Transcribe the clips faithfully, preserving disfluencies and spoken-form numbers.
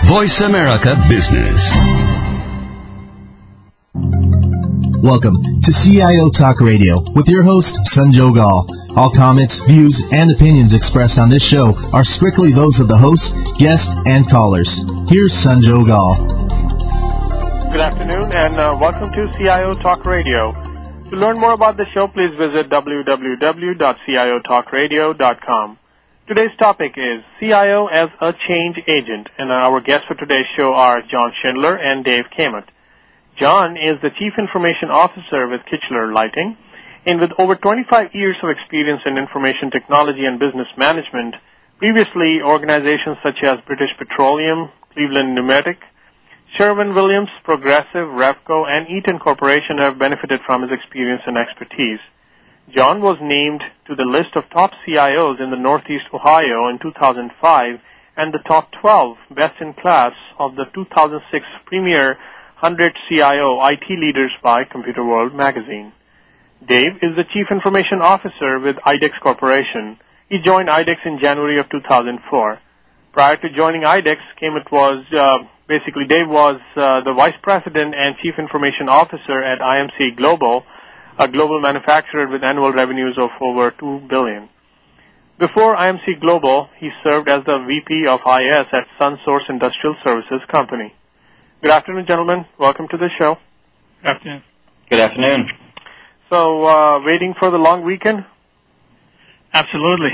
Voice America Business. Welcome to C I O Talk Radio with your host, Sanjog Gal. All comments, views, and opinions expressed on this show are strictly those of the host, guest, and callers. Here's Sanjog Gal. Good afternoon, and uh, welcome to C I O Talk Radio. To learn more about the show, please visit w w w dot c i o talk radio dot com. Today's topic is C I O as a change agent, and our guests for today's show are John Schindler and Dave Kamet. John is the Chief Information Officer with Kichler Lighting, and with over twenty-five years of experience in information technology and business management, previously organizations such as British Petroleum, Cleveland Pneumatic, Sherwin-Williams, Progressive, Repco, and Eaton Corporation have benefited from his experience and expertise. John was named to the list of top C I Os in the Northeast Ohio in two thousand five and the top twelve best in class of the two thousand six Premier one hundred C I O I T Leaders by Computer World magazine. Dave is the Chief Information Officer with IDEX Corporation. He joined IDEX in January of two thousand four. Prior to joining IDEX, Kamet was, uh, basically Dave was uh, the Vice President and Chief Information Officer at I M C Global, a global manufacturer with annual revenues of over two billion dollars. Before I M C Global, he served as the V P of I S at SunSource Industrial Services Company. Good afternoon, gentlemen. Welcome to the show. Good afternoon. Good afternoon. So, uh, waiting for the long weekend? Absolutely.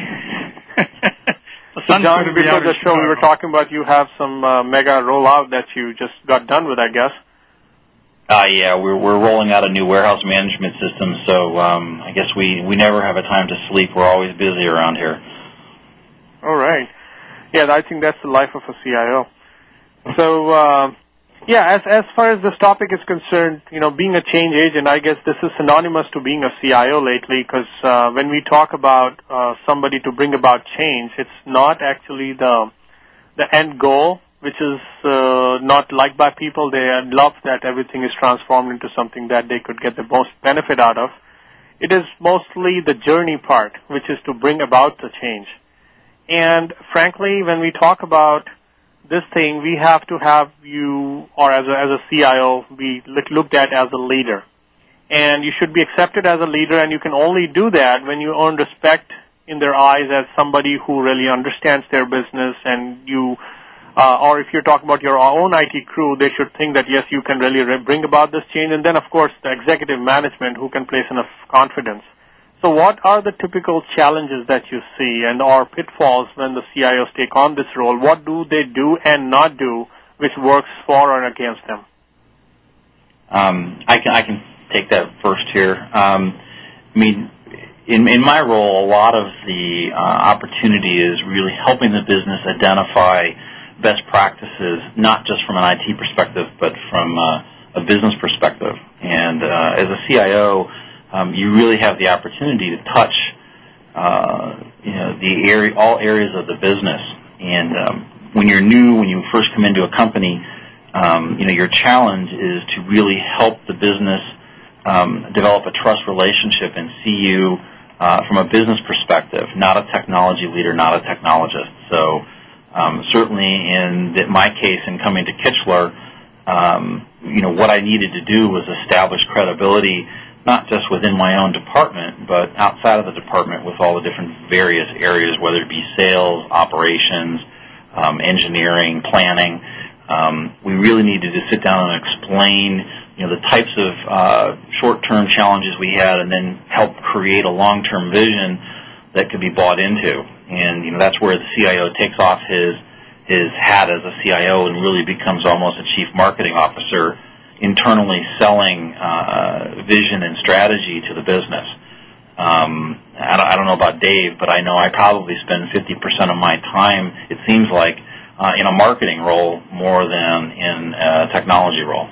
The So, sun's John, going to be before out the in show, we Chicago. were talking about you have some uh, mega rollout that you just got done with, I guess. Uh, yeah, we're we're rolling out a new warehouse management system, so um, I guess we, we never have a time to sleep. We're always busy around here. All right. Yeah, I think that's the life of a C I O. So, uh, yeah, as as far as this topic is concerned, you know, being a change agent, I guess this is synonymous to being a C I O lately, because uh, when we talk about uh, somebody to bring about change, it's not actually the the end goal, which is uh, not liked by people. They love that everything is transformed into something that they could get the most benefit out of. It is mostly the journey part, which is to bring about the change. And frankly, when we talk about this thing, we have to have you, or as a, as a C I O, be looked at as a leader. And you should be accepted as a leader, and you can only do that when you earn respect in their eyes as somebody who really understands their business, and you Uh, or if you're talking about your own I T crew, they should think that, yes, you can really re- bring about this change. And then, of course, the executive management who can place enough confidence. So what are the typical challenges that you see and or pitfalls when the C I Os take on this role? What do they do and not do which works for or against them? Um, I can I can take that first here. Um, I mean, in in my role, a lot of the uh, opportunity is really helping the business identify best practices, not just from an I T perspective, but from uh, a business perspective. And uh, as a C I O, um, you really have the opportunity to touch, uh, you know, the area, all areas of the business. And um, when you're new, when you first come into a company, um, you know, your challenge is to really help the business um, develop a trust relationship and see you uh, from a business perspective, not a technology leader, not a technologist. So. Um, certainly in the, my case in coming to Kichler, um, you know, what I needed to do was establish credibility, not just within my own department, but outside of the department with all the different various areas, whether it be sales, operations, um, engineering, planning. Um, we really needed to sit down and explain, you know, the types of uh, short-term challenges we had and then help create a long-term vision that could be bought into. And, you know, that's where the C I O takes off his his hat as a C I O and really becomes almost a chief marketing officer, internally selling uh, vision and strategy to the business. Um, I, don't, I don't know about Dave, but I know I probably spend fifty percent of my time, it seems like, uh, in a marketing role more than in a technology role.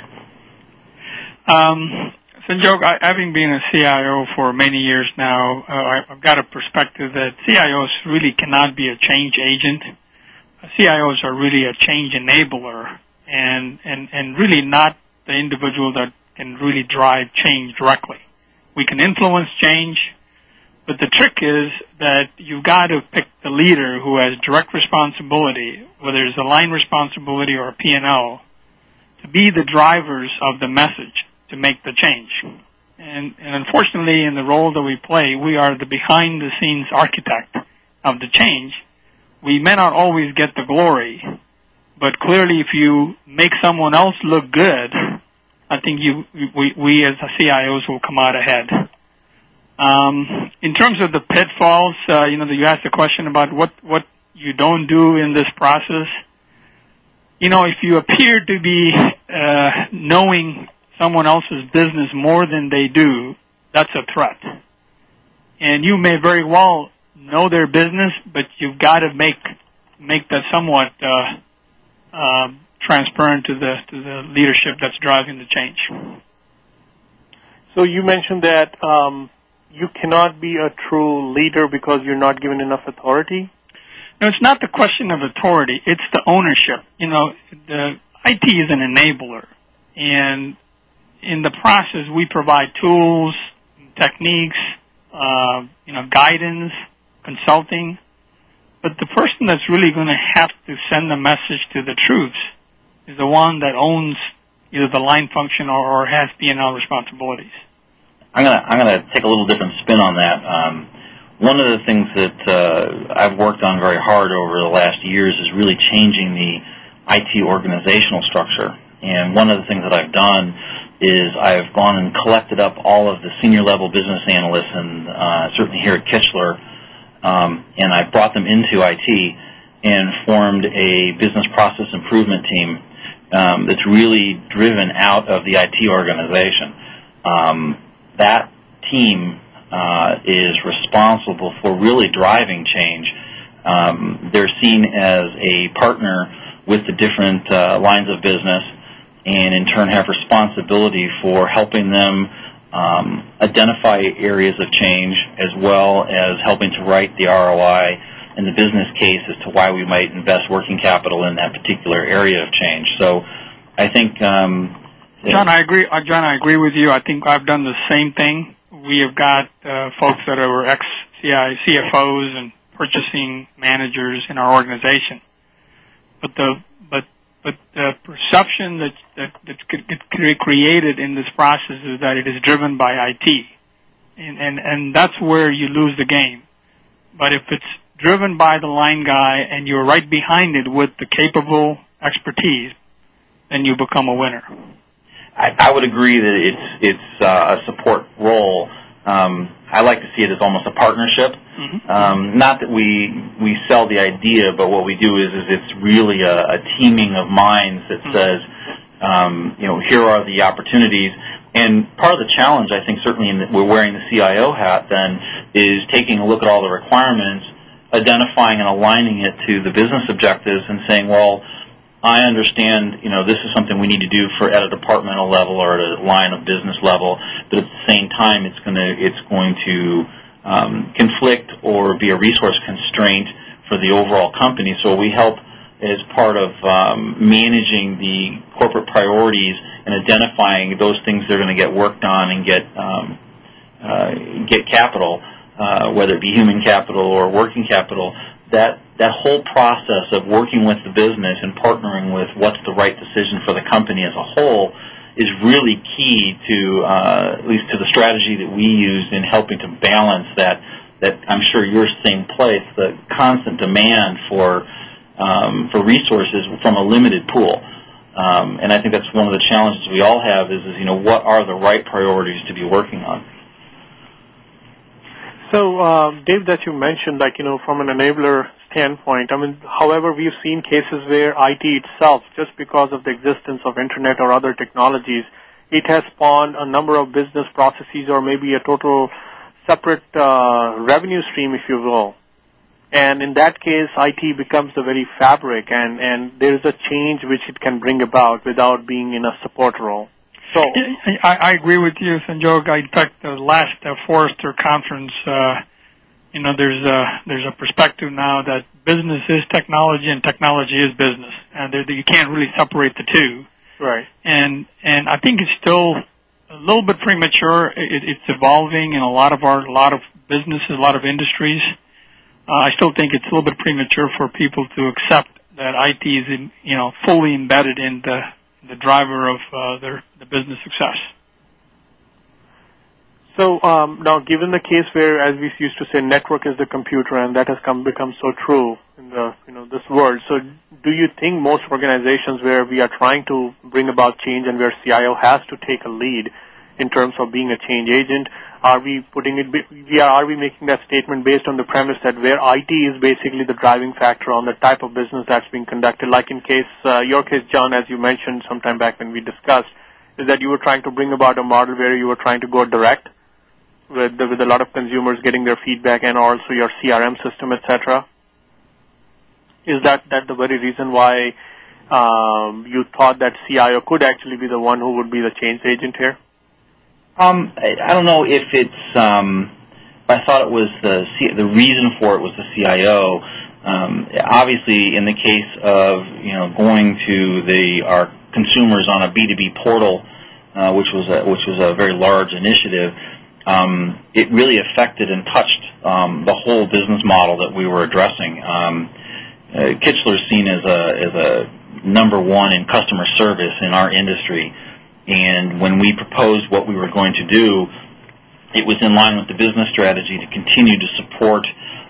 Um, Sanjog, I, having been a C I O for many years now, uh, I've got a perspective that C I Os really cannot be a change agent. C I Os are really a change enabler and, and, and really not the individual that can really drive change directly. We can influence change, But the trick is that you've got to pick the leader who has direct responsibility, whether it's a line responsibility or a P and L, to be the drivers of the message to make the change. And, and unfortunately, in the role that we play, we are the behind-the-scenes architect of the change. We may not always get the glory, but clearly if you make someone else look good, I think you, we, we as C I Os will come out ahead. Um, in terms of the pitfalls, uh, you know, you asked a question about what, what you don't do in this process. You know, if you appear to be uh, knowing someone else's business more than they do, that's a threat. And you may very well know their business, but you've got to make make that somewhat uh, uh, transparent to the to the leadership that's driving the change. So you mentioned that um, you cannot be a true leader because you're not given enough authority? No, it's not the question of authority. It's the ownership. You know, the I T is an enabler, and in the process, we provide tools, techniques, uh, you know, guidance, consulting. But the person that's really going to have to send the message to the troops is the one that owns either the line function or, or has P and L responsibilities. I'm gonna I'm gonna take a little different spin on that. Um, one of the things that uh, I've worked on very hard over the last years is really changing the I T organizational structure. And one of the things that I've done is I've gone and collected up all of the senior level business analysts, and uh, certainly here at Kichler, um, and I brought them into I T and formed a business process improvement team um, that's really driven out of the I T organization. Um, that team uh, is responsible for really driving change. Um, they're seen as a partner with the different uh, lines of business, and in turn have responsibility for helping them um, identify areas of change, as well as helping to write the R O I and the business case as to why we might invest working capital in that particular area of change. So I think... Um, John, I agree. Uh, John, I agree with you. I think I've done the same thing. We have got uh, folks that are ex-C I C F Os and purchasing managers in our organization. But the but but the perception that that that gets created in this process is that it is driven by I T, and and and that's where you lose the game. But if it's driven by the line guy and you're right behind it with the capable expertise, then you become a winner. I, I would agree that it's it's uh, a support role. Um, I like to see it as almost a partnership. Mm-hmm. Um, not that we we sell the idea, but what we do is is it's really a, a teaming of minds that mm-hmm. says, um, you know, here are the opportunities. And part of the challenge, I think, certainly in the, we're wearing the C I O hat then, is taking a look at all the requirements, identifying and aligning it to the business objectives, and saying, well, I understand, you know, this is something we need to do for at a departmental level or at a line of business level, but at the same time, it's going to it's going to um, conflict or be a resource constraint for the overall company. So we help as part of um, managing the corporate priorities and identifying those things that are going to get worked on and get um, uh, get capital, uh, whether it be human capital or working capital. That that whole process of working with the business and partnering with what's the right decision for the company as a whole is really key to uh, at least to the strategy that we use in helping to balance that. That I'm sure you're seeing place the constant demand for um, for resources from a limited pool, um, and I think that's one of the challenges we all have. Is, is you know what are the right priorities to be working on. So, uh, Dave, that you mentioned, like, you know, from an enabler standpoint, I mean, however, we've seen cases where I T itself, just because of the existence of Internet or other technologies, it has spawned a number of business processes or maybe a total separate uh, revenue stream, if you will. And in that case, I T becomes the very fabric, and, and there's a change which it can bring about without being in a support role. So I, I agree with you, Sanjog. In fact, the last uh, Forrester conference, uh, you know, there's a there's a perspective now that business is technology and technology is business, and there, you can't really separate the two. Right. And and I think it's still a little bit premature. It, it's evolving in a lot of our a lot of businesses, a lot of industries. Uh, I still think it's a little bit premature for people to accept that I T is, in, you know, fully embedded in the the driver of uh, their the business success. So um, now, given the case where, as we used to say, network is the computer, and that has come become so true in the you know this world. So, do you think most organizations where we are trying to bring about change and where C I O has to take a lead in terms of being a change agent, are we putting it? We are, are we making that statement based on the premise that where I T is basically the driving factor on the type of business that's being conducted? Like in case uh, your case, John, as you mentioned sometime back when we discussed, is that you were trying to bring about a model where you were trying to go direct with with a lot of consumers getting their feedback and also your C R M system, et cetera. Is that that the very reason why um, you thought that C I O could actually be the one who would be the change agent here? Um, I, I don't know if it's. Um, I thought it was the C, the reason for it was the C I O. Um, obviously, in the case of you know going to the our consumers on a B two B portal, uh, which was a, which was a very large initiative. Um, it really affected and touched um, the whole business model that we were addressing. Um, uh, Kichler is seen as a as a number one in customer service in our industry, and when we proposed what we were going to do, it was in line with the business strategy to continue to support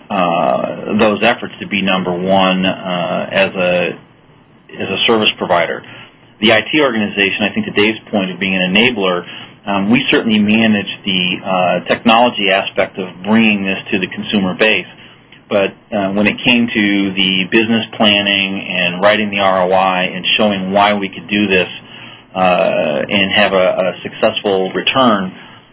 uh, those efforts to be number one uh, as a as a service provider. The I T organization, I think, to Dave's point of being an enabler. Um, we certainly manage the uh, technology aspect of bringing this to the consumer base. But uh, when it came to the business planning and writing the R O I and showing why we could do this uh, and have a, a successful return,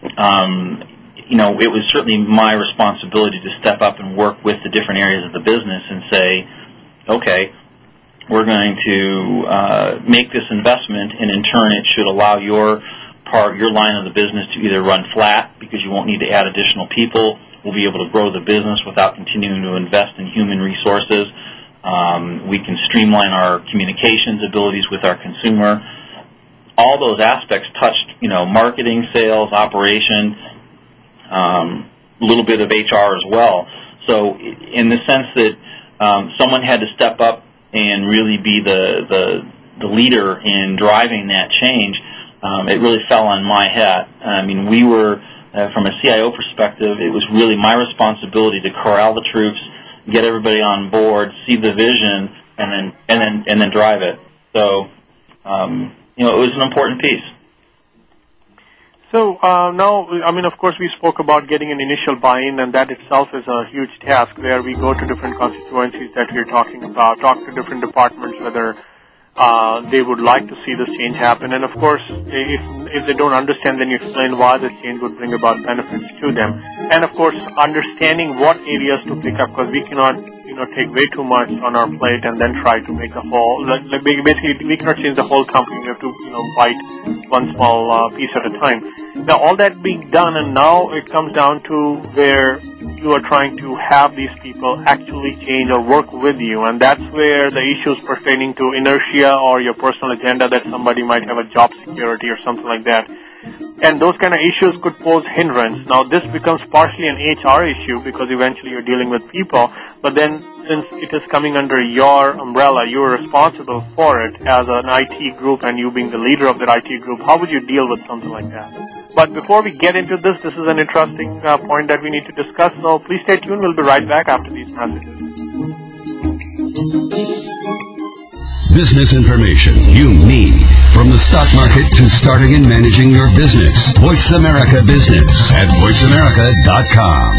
um, you know, it was certainly my responsibility to step up and work with the different areas of the business and say, okay, we're going to uh, make this investment, and in turn it should allow your part, your line of the business to either run flat because you won't need to add additional people. We'll be able to grow the business without continuing to invest in human resources. Um, we can streamline our communications abilities with our consumer. All those aspects touched, you know, marketing, sales, operation, um, a little bit of H R as well. So in the sense that um, someone had to step up and really be the, the, the leader in driving that change, Um, it really fell on my hat. I mean, we were, uh, from a C I O perspective, it was really my responsibility to corral the troops, get everybody on board, see the vision, and then and then and then drive it. So, um, you know, it was an important piece. So uh, now, I mean, of course, we spoke about getting an initial buy-in, and that itself is a huge task. Where we go to different constituencies that we're talking about, talk to different departments, whether Uh, they would like to see this change happen. And of course, if if they don't understand, then you explain why the change would bring about benefits to them. And of course, understanding what areas to pick up, because we cannot, you know, take way too much on our plate and then try to make the whole, like, basically, we cannot change the whole company. We have to, you know, bite one small uh, piece at a time. Now, all that being done, and now it comes down to where you are trying to have these people actually change or work with you, and that's where the issues pertaining to inertia or your personal agenda, that somebody might have a job security or something like that. And those kind of issues could pose hindrance. Now, this becomes partially an H R issue because eventually you're dealing with people, but then since it is coming under your umbrella, you're responsible for it as an I T group, and you being the leader of that I T group, how would you deal with something like that? But before we get into this, this is an interesting uh, point that we need to discuss, so please stay tuned. We'll be right back after these messages. Business information you need. From the stock market to starting and managing your business. Voice America Business at voice america dot com.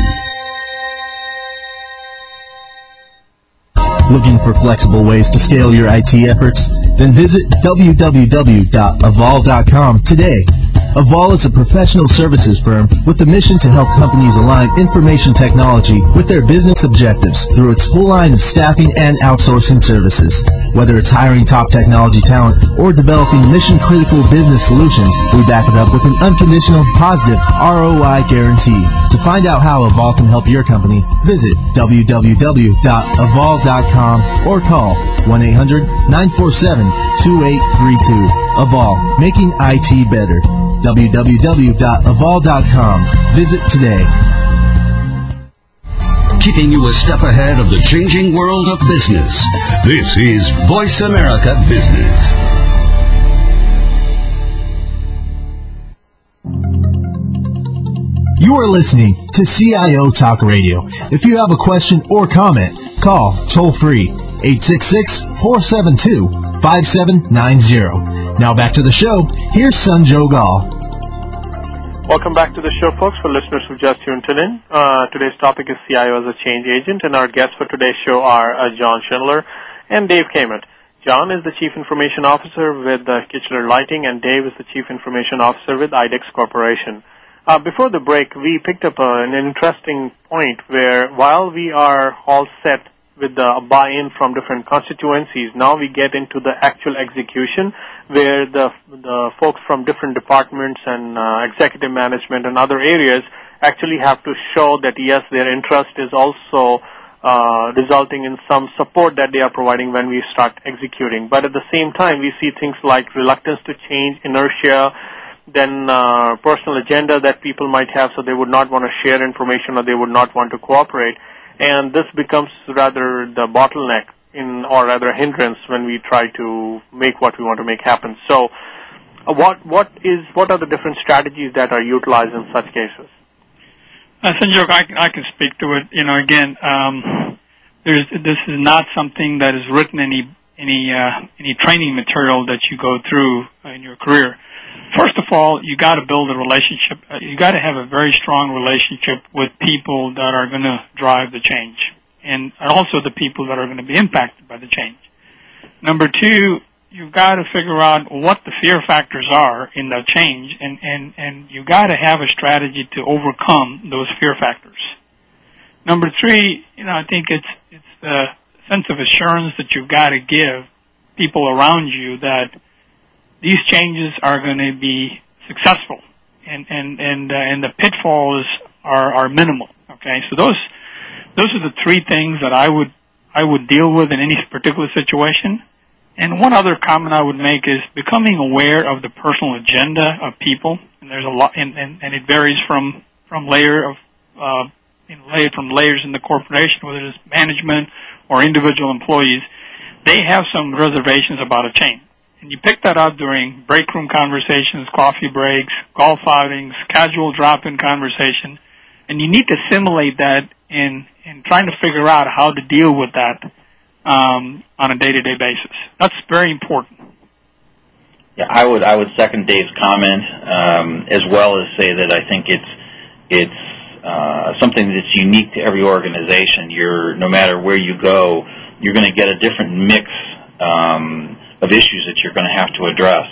Looking for flexible ways to scale your I T efforts? Then visit w w w dot avol dot com today. Avol is a professional services firm with the mission to help companies align information technology with their business objectives through its full line of staffing and outsourcing services. Whether it's hiring top technology talent or developing mission-critical business solutions, we back it up with an unconditional, positive R O I guarantee. To find out how Avol can help your company, visit w w w dot avol dot com or call one eight hundred nine four seven two eight three two. Avol, making I T better. w w w dot avol dot com. Visit today. keeping you a step ahead of the changing world of business. This is Voice America Business. You are listening to C I O Talk Radio. If you have a question or comment, call toll-free eight six six, four seven two, five seven nine zero. Now back to the show. Here's Sanjog Aul. Welcome back to the show, folks. For listeners who just tuned in, uh, today's topic is C I O as a change agent, and our guests for today's show are uh, John Schindler and Dave Kamet. John is the Chief Information Officer with uh, Kitchener Lighting, and Dave is the Chief Information Officer with I D E X Corporation. Uh, before the break, we picked up uh, an interesting point where while we are all set with the buy-in from different constituencies, now we get into the actual execution where the, the folks from different departments and uh, executive management and other areas actually have to show that, yes, their interest is also uh, resulting in some support that they are providing when we start executing. But at the same time, we see things like reluctance to change, inertia, then uh, personal agenda that people might have, so they would not want to share information or they would not want to cooperate. And this becomes rather the bottleneck in, or rather a hindrance when we try to make what we want to make happen. So uh, what what is what are the different strategies that are utilized in such cases? Uh, Sanjog, I, I can speak to it. You know, again, um, there's, this is not something that is written in any any uh, any training material that you go through in your career. First of all, you got to build a relationship. Uh, you got to have a very strong relationship with people that are going to drive the change, and also the people that are going to be impacted by the change. Number two, you've got to figure out what the fear factors are in that change, and and and you got to have a strategy to overcome those fear factors. Number three, you know, I think it's it's the sense of assurance that you've got to give people around you that these changes are going to be successful, and and and uh, and the pitfalls are are minimal. Okay, so those those are the three things that I would I would deal with in any particular situation. And one other comment I would make is becoming aware of the personal agenda of people. And there's a lot, and, and, and it varies from from layer of uh, in layer from layers in the corporation, whether it's management or individual employees. They have some reservations about a change. And you pick that up during break room conversations, coffee breaks, golf outings, casual drop-in conversation, and you need to assimilate that in, in trying to figure out how to deal with that um, on a day-to-day basis. That's very important. Yeah, I would I would second Dave's comment, um, as well as say that I think it's it's uh, something that's unique to every organization. You're no matter where you go, you're going to get a different mix Um, of issues that you're going to have to address.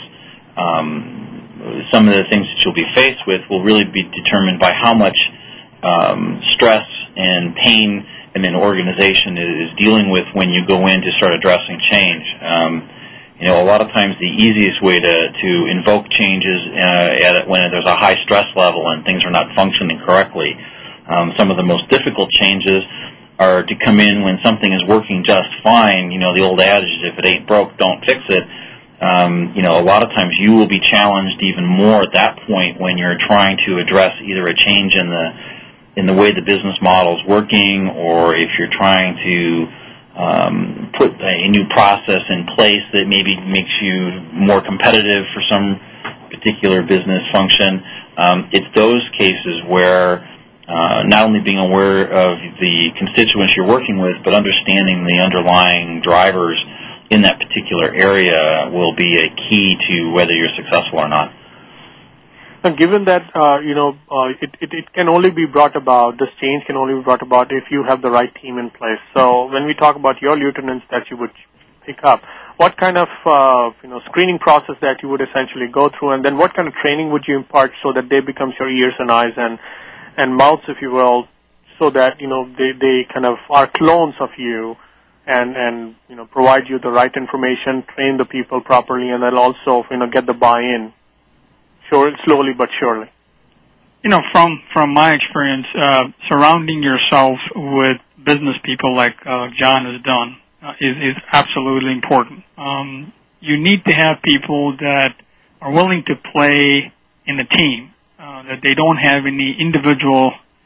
Um, some of the things that you'll be faced with will really be determined by how much um, stress and pain an organization is dealing with when you go in to start addressing change. Um, you know, a lot of times the easiest way to, to invoke changes uh, at when there's a high stress level and things are not functioning correctly. Um, some of the most difficult changes are to come in when something is working just fine. You know, the old adage is if it ain't broke, don't fix it. Um, you know, a lot of times you will be challenged even more at that point when you're trying to address either a change in the in the way the business model is working, or if you're trying to um, put a new process in place that maybe makes you more competitive for some particular business function. Um, it's those cases where Uh, not only being aware of the constituents you're working with, but understanding the underlying drivers in that particular area will be a key to whether you're successful or not. And given that, uh, you know, uh, it, it, it can only be brought about, this change can only be brought about if you have the right team in place. So when we talk about your lieutenants that you would pick up, what kind of, uh, you know, screening process that you would essentially go through, and then what kind of training would you impart so that they become your ears and eyes and and mouths, if you will, so that, you know, they, they kind of are clones of you and, and, you know, provide you the right information, train the people properly, and then also, you know, get the buy-in, sure, slowly but surely. You know, from, from my experience, uh, surrounding yourself with business people like uh, John has done uh, is, is absolutely important. Um, you need to have people that are willing to play in a team. Uh, that they don't have any individual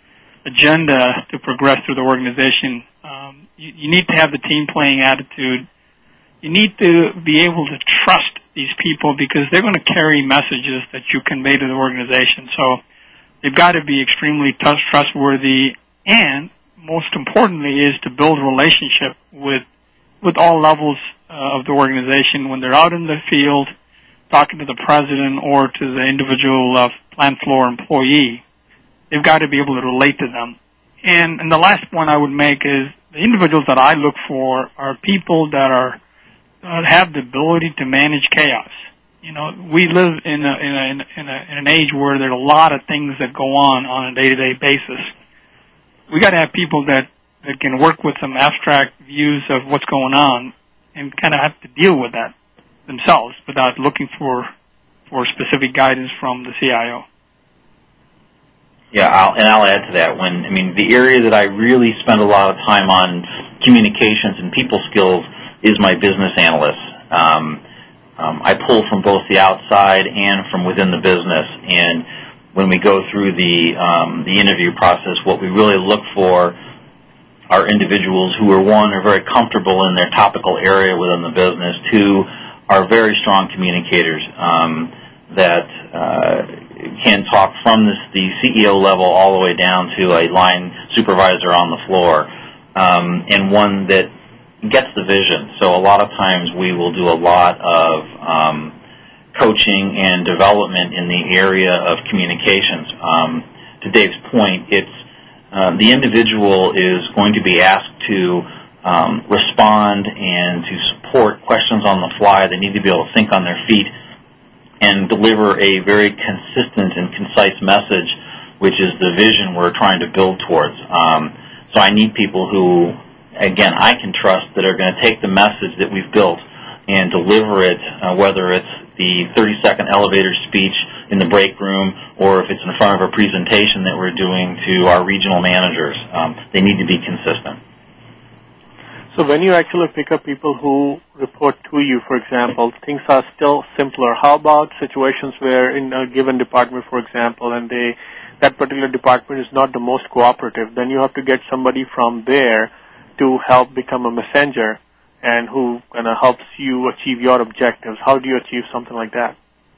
agenda to progress through the organization. Um, you, you need to have the team-playing attitude. You need to be able to trust these people because they're going to carry messages that you convey to the organization. So they've got to be extremely trust- trustworthy, and most importantly is to build a relationship with with all levels uh, of the organization when they're out in the field talking to the president or to the individual uh, plant floor employee. They've got to be able to relate to them. And, and the last point I would make is the individuals that I look for are people that are uh, have the ability to manage chaos. You know, we live in a, in, a, in, a, in, a, in an age where there are a lot of things that go on on a day-to-day basis. We got to have people that, that can work with some abstract views of what's going on and kind of have to deal with that themselves without looking for for specific guidance from the C I O. Yeah, I'll, and I'll add to that. When I mean, the area that I really spend a lot of time on communications and people skills is my business analysts. Um, um, I pull from both the outside and from within the business. And when we go through the um, the interview process, what we really look for are individuals who are, one, are very comfortable in their topical area within the business, two, are very strong communicators um, that uh, can talk from this, the C E O level all the way down to a line supervisor on the floor, um, and one that gets the vision. So a lot of times we will do a lot of um, coaching and development in the area of communications. Um, to Dave's point, it's uh, the individual is going to be asked to um, respond and to support questions on the fly. They need to be able to think on their feet and deliver a very consistent and concise message, which is the vision we're trying to build towards. Um, so I need people who, again, I can trust that are going to take the message that we've built and deliver it, uh, whether it's the thirty-second elevator speech in the break room or if it's in front of a presentation that we're doing to our regional managers. Um, they need to be consistent. So when you actually pick up people who report to you, for example, things are still simpler. How about situations where in a given department, for example, and they that particular department is not the most cooperative, then you have to get somebody from there to help become a messenger and who kind of helps you achieve your objectives. How do you achieve something like that?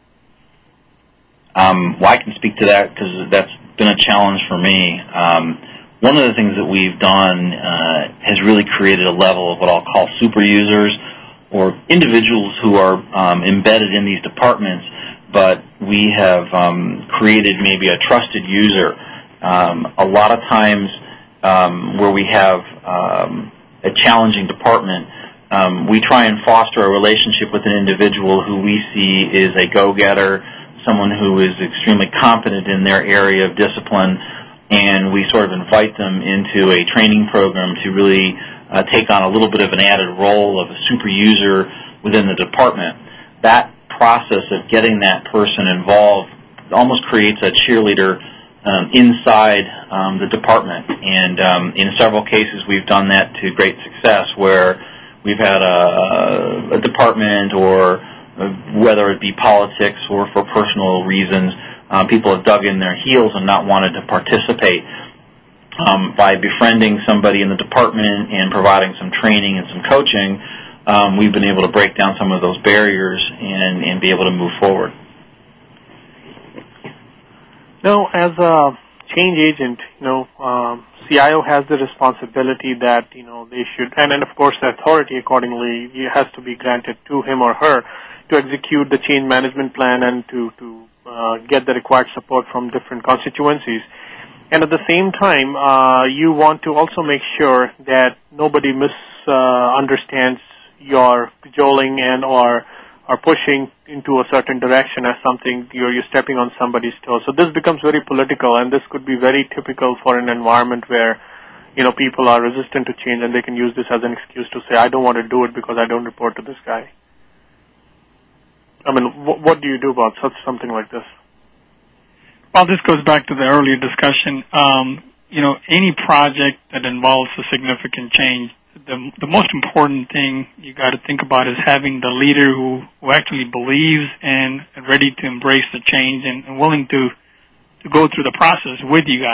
Um, well, I can speak to that because that's been a challenge for me. Um, one of the things that we've done uh, has really created a level of what I'll call super users, or individuals who are um, embedded in these departments, but we have um, created maybe a trusted user. Um, a lot of times um, where we have um, a challenging department, um, we try and foster a relationship with an individual who we see is a go-getter, someone who is extremely competent in their area of discipline, and we sort of invite them into a training program to really uh, take on a little bit of an added role of a super user within the department. That process of getting that person involved almost creates a cheerleader um, inside um, the department. And um, in several cases, we've done that to great success, where we've had a, a department, or uh, whether it be politics or for personal reasons, um, people have dug in their heels and not wanted to participate. Um, by befriending somebody in the department and providing some training and some coaching, um, we've been able to break down some of those barriers and, and be able to move forward. Now, as a change agent, you know, um, C I O has the responsibility that, you know, they should, and then, of course, the authority accordingly has to be granted to him or her to execute the change management plan and to, to uh, get the required support from different constituencies. And at the same time, uh, you want to also make sure that nobody misunderstands uh, your cajoling and or are pushing into a certain direction as something you're, you're stepping on somebody's toes. So this becomes very political, and this could be very typical for an environment where, you know, people are resistant to change, and they can use this as an excuse to say, I don't want to do it because I don't report to this guy. I mean, wh- what do you do about such something like this? Well, this goes back to the earlier discussion. Um, you know, any project that involves a significant change, the, the most important thing you got to think about is having the leader who, who actually believes and ready to embrace the change and, and willing to, to go through the process with you guys.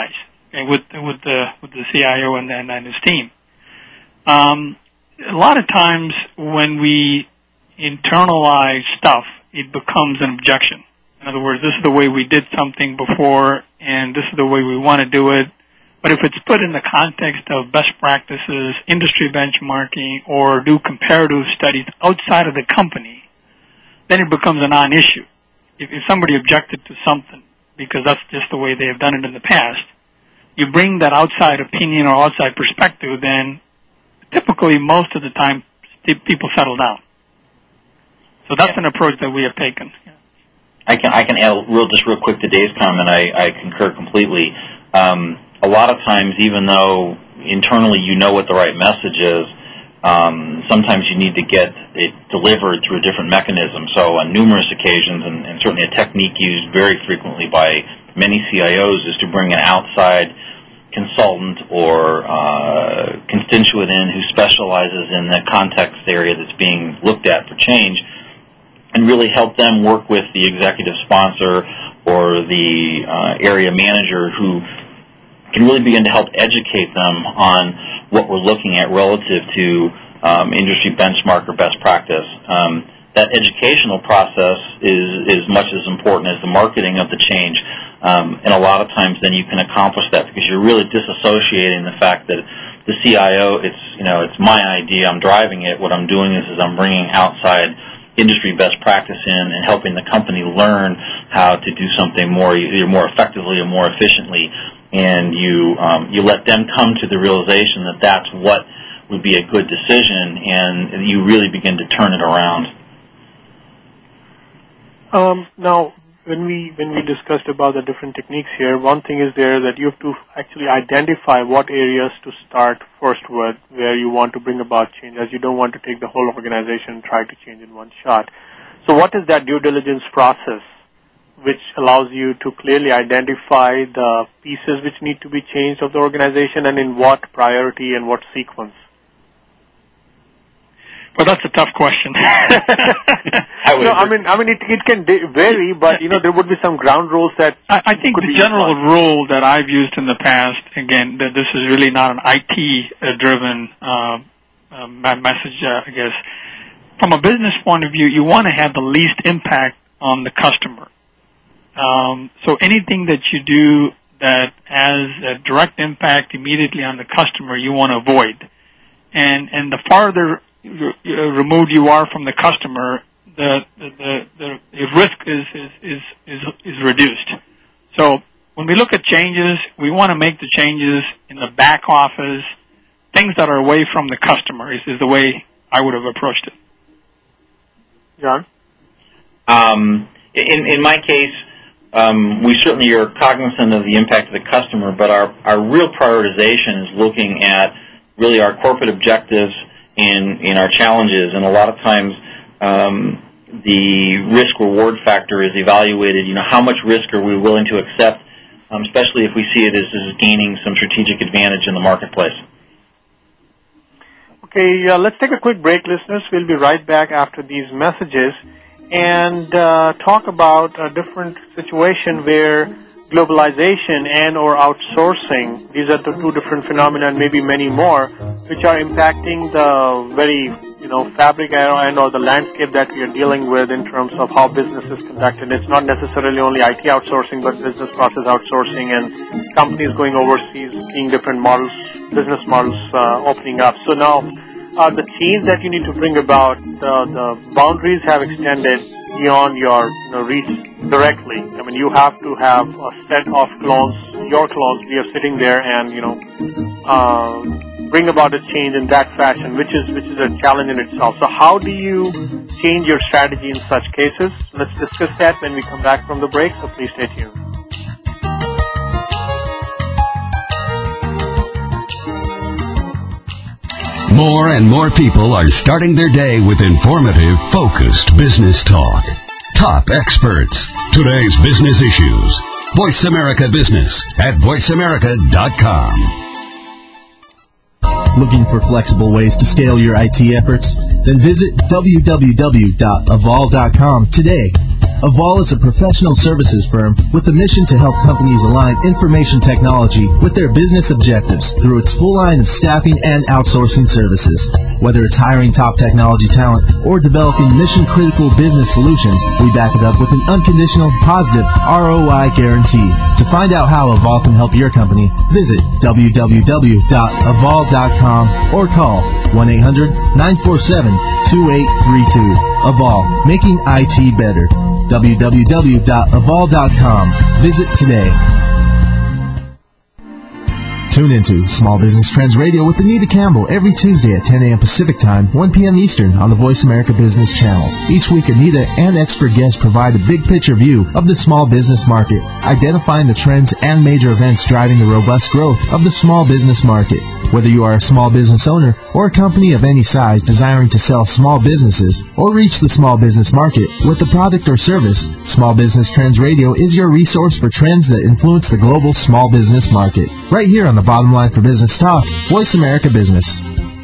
okay, with with the with the C I O and, and, and his team. Um, a lot of times when we internalize stuff, it becomes an objection. In other words, this is the way we did something before, and this is the way we want to do it. But if it's put in the context of best practices, industry benchmarking, or do comparative studies outside of the company, then it becomes a non-issue. If, if somebody objected to something because that's just the way they have done it in the past, you bring that outside opinion or outside perspective, then typically most of the time people settle down. So that's an approach that we have taken. I can I can add real just real quick to Dave's comment. I, I concur completely. Um, a lot of times, even though internally you know what the right message is, um, sometimes you need to get it delivered through a different mechanism. So on numerous occasions, and, and certainly a technique used very frequently by many C I Os, is to bring an outside consultant or uh, constituent in who specializes in the context area that's being looked at for change, and really help them work with the executive sponsor or the uh, area manager who can really begin to help educate them on what we're looking at relative to um, industry benchmark or best practice. Um, that educational process is, is much as important as the marketing of the change. Um, and a lot of times then you can accomplish that because you're really disassociating the fact that the C I O, it's, you know, it's my idea, I'm driving it. What I'm doing is, is I'm bringing outside industry best practice in and helping the company learn how to do something more, either more effectively or more efficiently. And you um, you let them come to the realization that that's what would be a good decision, and you really begin to turn it around. Um, now, when we when we discussed about the different techniques here, one thing is there that you have to actually identify what areas to start first with, where you want to bring about change, as you don't want to take the whole organization and try to change in one shot. So what is that due diligence process which allows you to clearly identify the pieces which need to be changed of the organization, and in what priority and what sequence? Well, that's a tough question. I no, I mean, I mean, it, it can vary, but you know, there would be some ground rules that. I, I think the general rule that I've used in the past, again, that this is really not an I T-driven uh, uh, message, uh, I guess. From a business point of view, you want to have the least impact on the customer. Um, so anything that you do that has a direct impact immediately on the customer, you want to avoid. And and the farther removed you are from the customer, the the, the, the risk is, is is is is reduced. So when we look at changes, we want to make the changes in the back office, things that are away from the customer is, is the way I would have approached it. John? Um, in in my case, um, we certainly are cognizant of the impact of the customer, but our our real prioritization is looking at really our corporate objectives in in our challenges, and a lot of times um, the risk-reward factor is evaluated. You know, how much risk are we willing to accept, um, especially if we see it as, as gaining some strategic advantage in the marketplace. Okay, uh, let's take a quick break, listeners. We'll be right back after these messages and uh, talk about a different situation where globalization and or outsourcing, these are the two different phenomena and maybe many more, which are impacting the very, you know, fabric and or the landscape that we are dealing with in terms of how business is conducted. It's not necessarily only I T outsourcing, but business process outsourcing and companies going overseas, seeing different models, business models uh, opening up. So now, uh, the change that you need to bring about, uh, the boundaries have extended beyond your you know, reach directly. I mean, you have to have a set of clones, your clones, we are sitting there and, you know, uh, bring about a change in that fashion, which is which is a challenge in itself. So how do you change your strategy in such cases? Let's discuss that when we come back from the break, so please stay tuned. More and more people are starting their day with informative, focused business talk. Top experts. Today's business issues. Voice America Business at voice america dot com. Looking for flexible ways to scale your I T efforts? Then visit w w w dot evolve dot com today. Avol is a professional services firm with a mission to help companies align information technology with their business objectives through its full line of staffing and outsourcing services. Whether it's hiring top technology talent or developing mission-critical business solutions, we back it up with an unconditional, positive R O I guarantee. To find out how Avol can help your company, visit w w w dot avol dot com or call one eight hundred nine four seven two eight three two. Avol, making I T better. w w w dot avol dot com. Visit today. Tune into Small Business Trends Radio with Anita Campbell every Tuesday at ten a.m. Pacific Time, one p.m. Eastern on the Voice America Business Channel. Each week, Anita and expert guests provide a big picture view of the small business market, identifying the trends and major events driving the robust growth of the small business market. Whether you are a small business owner or a company of any size desiring to sell small businesses or reach the small business market with a product or service, Small Business Trends Radio is your resource for trends that influence the global small business market. Right here on the Bottom Line for Business Talk, Voice America Business.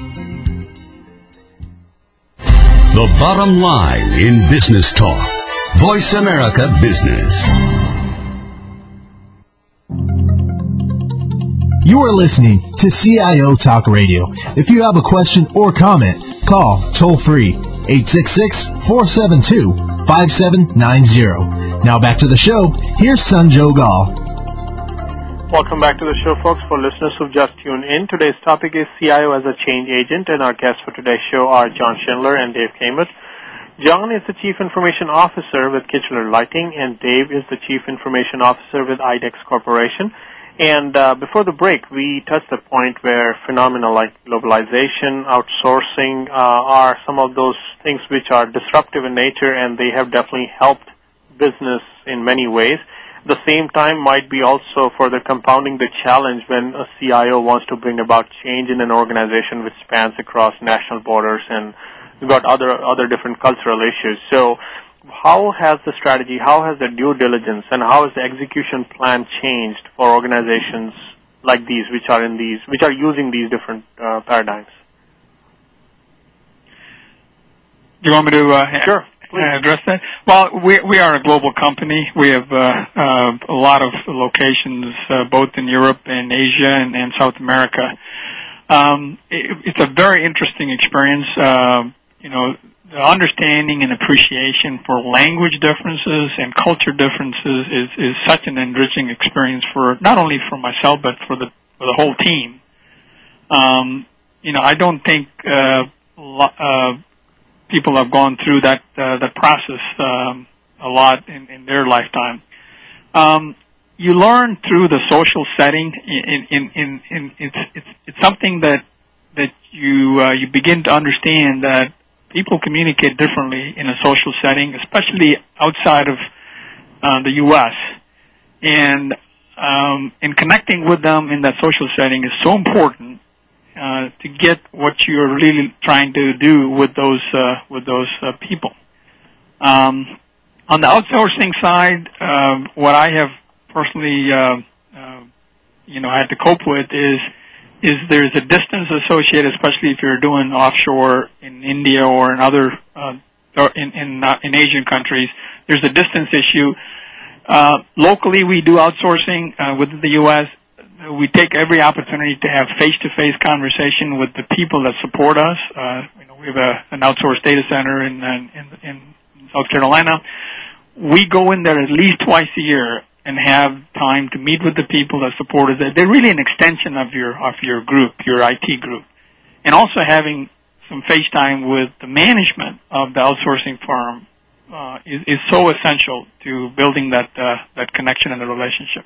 The bottom line in business talk. Voice America Business. You are listening to C I O Talk Radio. If you have a question or comment, call toll-free eight six six, four seven two, five seven nine zero. Now back to the show. Here's Sanjog Aul. Welcome back to the show, folks. For listeners who've just tuned in, today's topic is C I O as a change agent, and our guests for today's show are John Schindler and Dave Camus. John is the Chief Information Officer with Kichler Lighting, and Dave is the Chief Information Officer with IDEX Corporation. And uh, before the break, we touched the point where phenomena like globalization, outsourcing uh, are some of those things which are disruptive in nature, and they have definitely helped business in many ways. At the same time, might be also further compounding the challenge when a C I O wants to bring about change in an organization which spans across national borders, and we've got other other different cultural issues. So how has the strategy, how has the due diligence, and how has the execution plan changed for organizations like these, which are in these, which are using these different uh, paradigms? Do you want me to uh, sure. Uh, address that? Well, we we are a global company. We have uh, uh, a lot of locations, uh, both in Europe and Asia and, and South America. Um, it, it's a very interesting experience. Uh, you know, the understanding and appreciation for language differences and culture differences is, is such an enriching experience for not only for myself but for the for the whole team. Um, you know, I don't think uh, uh, people have gone through that uh, that process um, a lot in, in their lifetime. Um, you learn through the social setting. In, in, in, in it's, it's it's something that that you uh, you begin to understand that people communicate differently in a social setting, especially outside of uh, the U S And um, in connecting with them in that social setting is so important uh, to get what you're really trying to do with those uh, with those uh, people. Um, on the outsourcing side, uh, what I have personally, uh, uh, you know, had to cope with is. is there's a distance associated, especially if you're doing offshore in India or in other, uh, or in, in, uh, in Asian countries. There's a distance issue. Uh, locally, we do outsourcing, uh, within the U S We take every opportunity to have face-to-face conversation with the people that support us. Uh, you know, we have a, an outsourced data center in, in, in South Carolina. We go in there at least twice a year and have time to meet with the people that support us. They're really an extension of your of your group, your I T group. And also having some face time with the management of the outsourcing firm uh, is, is so essential to building that uh, that connection and the relationship.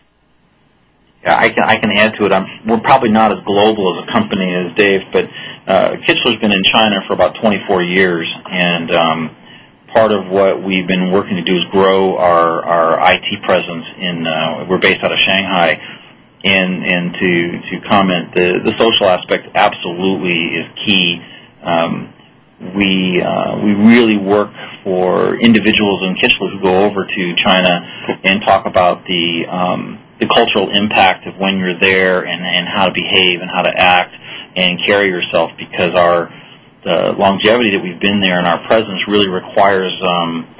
Yeah, I can I can add to it. I'm, we're probably not as global as a company as Dave, but uh, Kichler's been in China for about twenty-four years, and um, part of what we've been working to do is grow our, our I T presence in, uh, we're based out of Shanghai, and, and to, to comment, the, the social aspect absolutely is key. Um, we, uh, we really work for individuals in Kichler who go over to China and talk about the, um, the cultural impact of when you're there and, and how to behave and how to act and carry yourself, because our, the longevity that we've been there and our presence really requires um,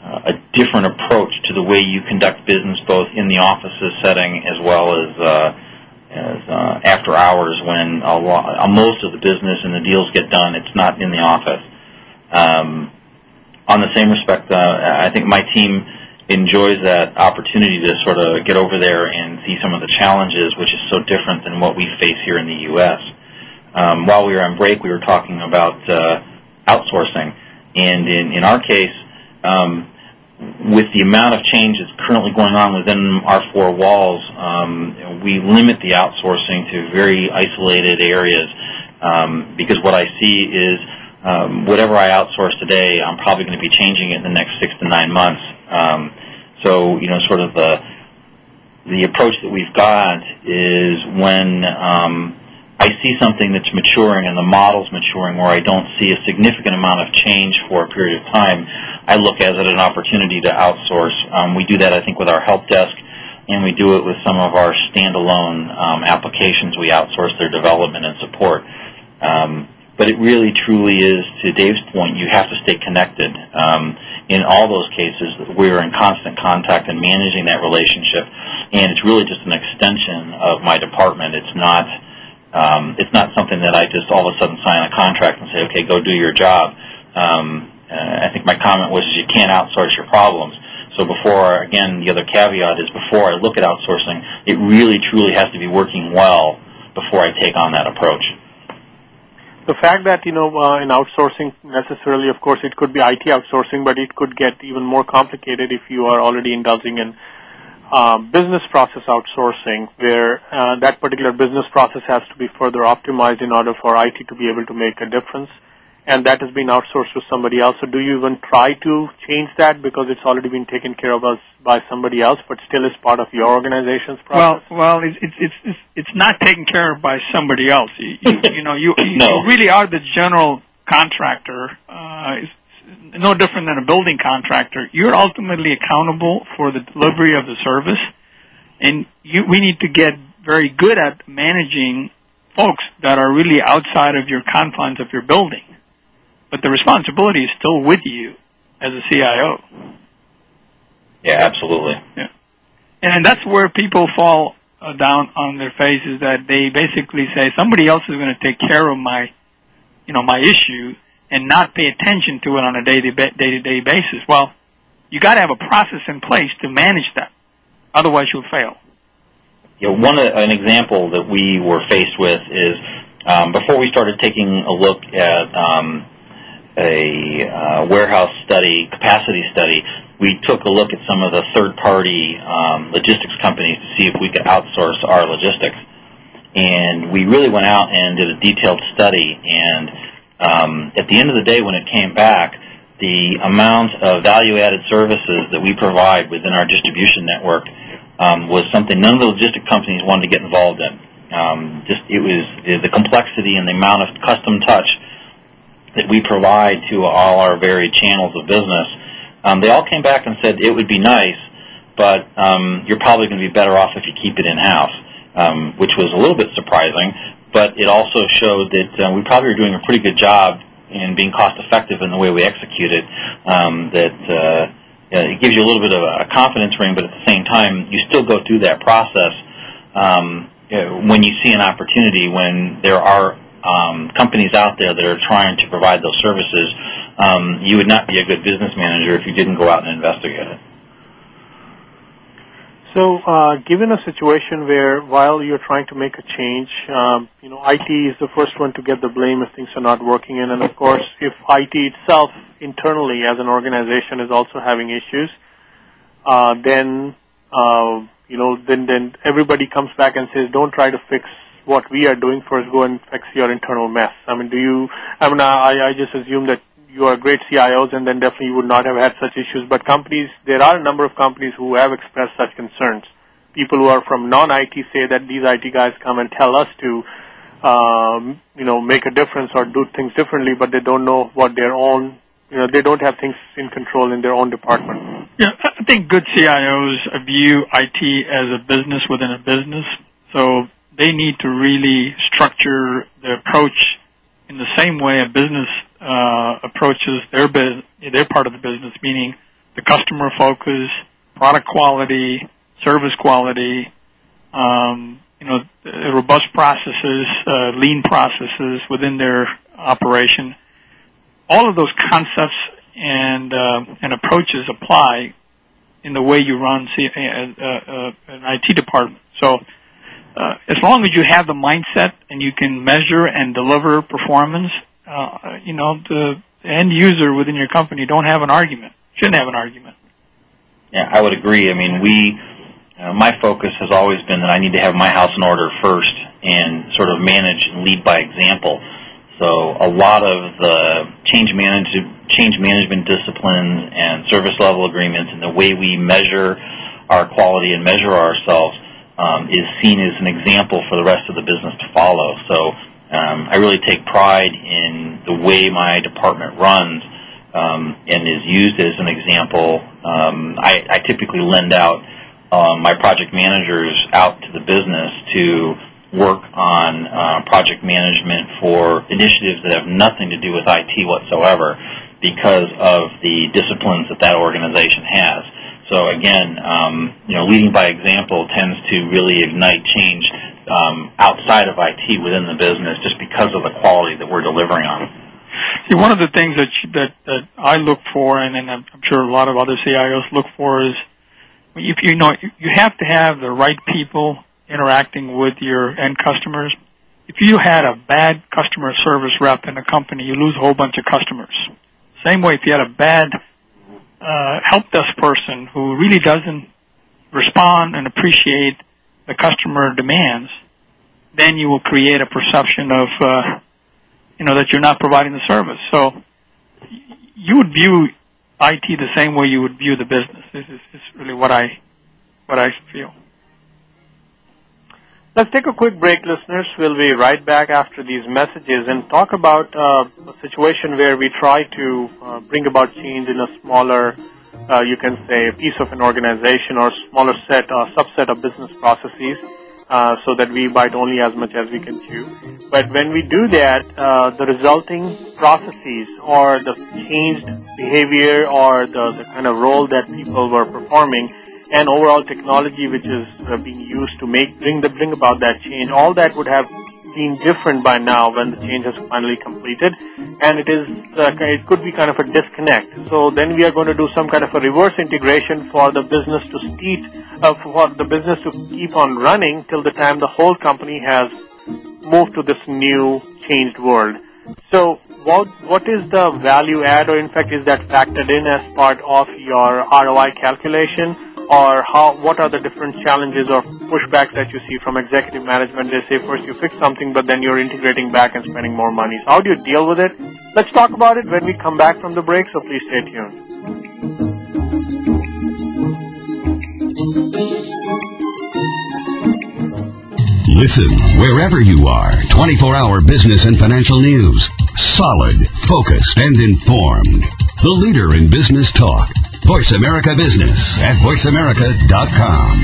uh, a different approach to the way you conduct business, both in the offices setting as well as uh, as uh, after hours, when a lot, uh, most of the business and the deals get done. It's not in the office. Um, on the same respect, uh, I think my team enjoys that opportunity to sort of get over there and see some of the challenges, which is so different than what we face here in the U S Um, while we were on break, we were talking about uh, outsourcing, and in, in our case, um, with the amount of change that's currently going on within our four walls, um, we limit the outsourcing to very isolated areas, um, because what I see is um, whatever I outsource today, I'm probably going to be changing it in the next six to nine months. Um, so, you know, sort of the the approach that we've got is when um, I see something that's maturing and the model's maturing where I don't see a significant amount of change for a period of time, I look at it as an opportunity to outsource. Um, we do that, I think, with our help desk, and we do it with some of our standalone um, applications. We outsource their development and support. Um, but it really, truly is, to Dave's point, you have to stay connected. Um, in all those cases, we're in constant contact and managing that relationship, and it's really just an extension of my department. It's not um, it's not something that I just all of a sudden sign a contract and say, okay, go do your job. Um, uh, I think my comment was you can't outsource your problems. So before, again, the other caveat is before I look at outsourcing, it really, truly has to be working well before I take on that approach. The fact that, you know, uh, in outsourcing necessarily, of course, it could be I T outsourcing, but it could get even more complicated if you are already indulging in uh, business process outsourcing, where uh, that particular business process has to be further optimized in order for I T to be able to make a difference. And that has been outsourced to somebody else. So do you even try to change that because it's already been taken care of us by somebody else, but still is part of your organization's process? Well, well, it's it's it's it's not taken care of by somebody else. You, you, you know, you, you, no. you really are the general contractor. Uh, it's no different than a building contractor. You're ultimately accountable for the delivery of the service, and you, we need to get very good at managing folks that are really outside of your confines of your building. But the responsibility is still with you as a C I O. Yeah, absolutely. Yeah. And that's where people fall uh, down on their faces, that they basically say somebody else is going to take care of my, you know, my issue and not pay attention to it on a day-to-day basis. Well, you got to have a process in place to manage that. Otherwise, you'll fail. You know, one an example that we were faced with is um, before we started taking a look at um, a uh, warehouse study, capacity study, we took a look at some of the third-party um, logistics companies to see if we could outsource our logistics. And we really went out and did a detailed study, and um, at the end of the day, when it came back, the amount of value-added services that we provide within our distribution network um, was something none of the logistic companies wanted to get involved in. Um, just it was the complexity and the amount of custom touch that we provide to all our varied channels of business. Um, they all came back and said it would be nice, but um, you're probably going to be better off if you keep it in-house, um, which was a little bit surprising, but it also showed that uh, we probably were doing a pretty good job in being cost-effective in the way we execute it, um, that uh, it gives you a little bit of a confidence ring, but at the same time, you still go through that process um, when you see an opportunity, when there are Um, companies out there that are trying to provide those services, um, you would not be a good business manager if you didn't go out and investigate it. So, uh, given a situation where while you're trying to make a change, um, you know, I T is the first one to get the blame if things are not working, and, and of course, if I T itself internally as an organization is also having issues, uh, then uh, you know, then then everybody comes back and says, "Don't try to fix what we are doing, first go and fix your internal mess." I mean, do you, I mean, I, I just assume that you are great C I Os and then definitely you would not have had such issues. But companies, there are a number of companies who have expressed such concerns. People who are from non-I T say that these I T guys come and tell us to, um, you know, make a difference or do things differently, but they don't know what their own, you know, they don't have things in control in their own department. Yeah, I think good C I Os view I T as a business within a business. So they need to really structure the approach in the same way a business uh, approaches their bus- their part of the business, meaning the customer focus, product quality, service quality, um, you know, robust processes, uh, lean processes within their operation. All of those concepts and uh, and approaches apply in the way you run C- uh, uh, an I T department. So uh, as long as you have the mindset and you can measure and deliver performance, uh, you know, the end user within your company don't have an argument, shouldn't have an argument. Yeah, I would agree. I mean, we, uh, my focus has always been that I need to have my house in order first and sort of manage and lead by example. So a lot of the change manage, change management disciplines and service level agreements and the way we measure our quality and measure ourselves um, is seen as an example for the rest of the business to follow. So um, I really take pride in the way my department runs um, and is used as an example. Um, I, I typically lend out um, my project managers out to the business to work on uh, project management for initiatives that have nothing to do with I T whatsoever because of the disciplines that that organization has. So again, um, you know, leading by example tends to really ignite change um, outside of I T within the business just because of the quality that we're delivering on. See, one of the things that you, that, that I look for, and, and I'm sure a lot of other C I Os look for, is if you know you have to have the right people interacting with your end customers. If you had a bad customer service rep in a company, you lose a whole bunch of customers. Same way, if you had a bad uh, help desk person who really doesn't respond and appreciate the customer demands, then you will create a perception of, uh, you know, that you're not providing the service. So you would view I T the same way you would view the business. This is, this is really what I, what I feel. Let's take a quick break, listeners. We'll be right back after these messages and talk about uh, a situation where we try to uh, bring about change in a smaller, uh, you can say, piece of an organization or smaller set or subset of business processes uh, so that we bite only as much as we can chew. But when we do that, uh, the resulting processes or the changed behavior or the, the kind of role that people were performing and overall technology which is uh, being used to make bring the bring about that change, all that would have been different by now when the change has finally completed, and it is uh, it could be kind of a disconnect. So then we are going to do some kind of a reverse integration for the business to keep uh, for the business to keep on running till the time the whole company has moved to this new changed world. So what what is the value add, or in fact is that factored in as part of your R O I calculation? Or how? What are the different challenges or pushbacks that you see from executive management? They say first you fix something, but then you're integrating back and spending more money. So how do you deal with it? Let's talk about it when we come back from the break, so please stay tuned. Listen wherever you are. twenty-four hour business and financial news. Solid, focused, and informed. The leader in business talk. Voice America Business at voice america dot com.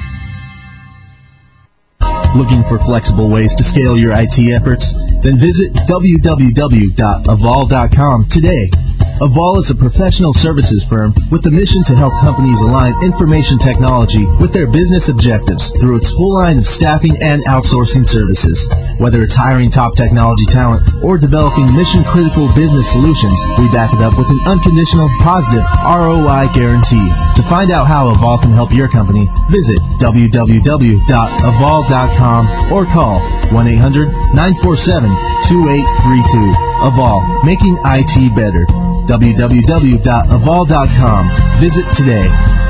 Looking for flexible ways to scale your I T efforts? Then visit w w w dot avol dot com today. Avol is a professional services firm with the mission to help companies align information technology with their business objectives through its full line of staffing and outsourcing services. Whether it's hiring top technology talent or developing mission-critical business solutions, we back it up with an unconditional, positive R O I guarantee. To find out how Avol can help your company, visit w w w dot avol dot com or call one eight hundred nine four seven two eight three two. Avol, making I T better. w w w dot avol dot com. Visit today.